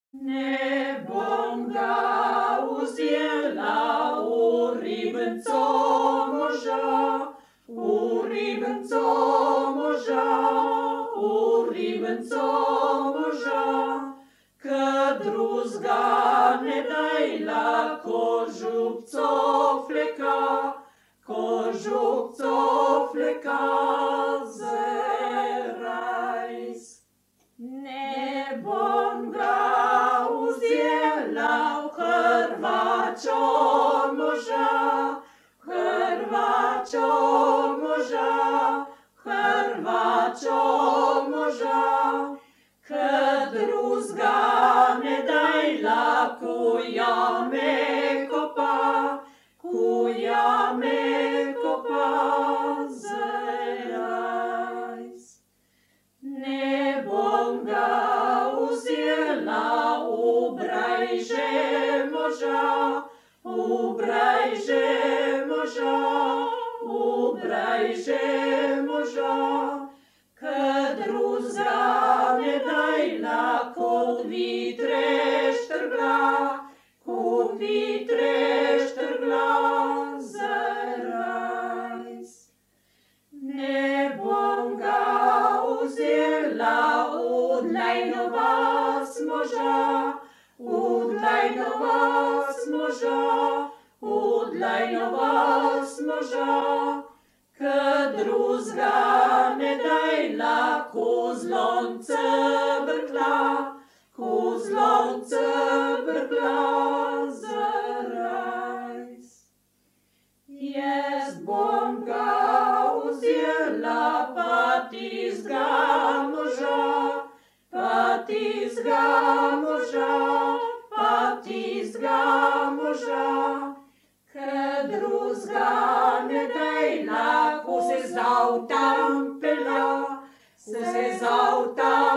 Ne bom ga vzela v ribnico moža, v ribnico moža, v ribnico moža, ke drugega ne dajla, ko župco fleka, ko župco fleka zerajs. Ne bom ga vzela v hrvačo moža, hrvačo moža, hrvačo moža, ke drugega ne dajla, ku jame kopa, ku jame kopa zerajs. Ne bom ga vzela v brajže moža, v brajže moža, v brajže moža, ke drugega ne dajla, ko vitre štrgla, ko vitre štrgla zerajs. Ne bom ga vzela v dlajno vas moža, v dlajno vas moža, v dlajno vas moža, ke drugega ne dajla, ko zlomce brkla, ko zlomce brkla zerajs. Jaz bom ga vzela pa tistega moža, pa tistega moža, pa tistega moža, ke drugega ne dajla, ko se z avtom pelja, se z avtom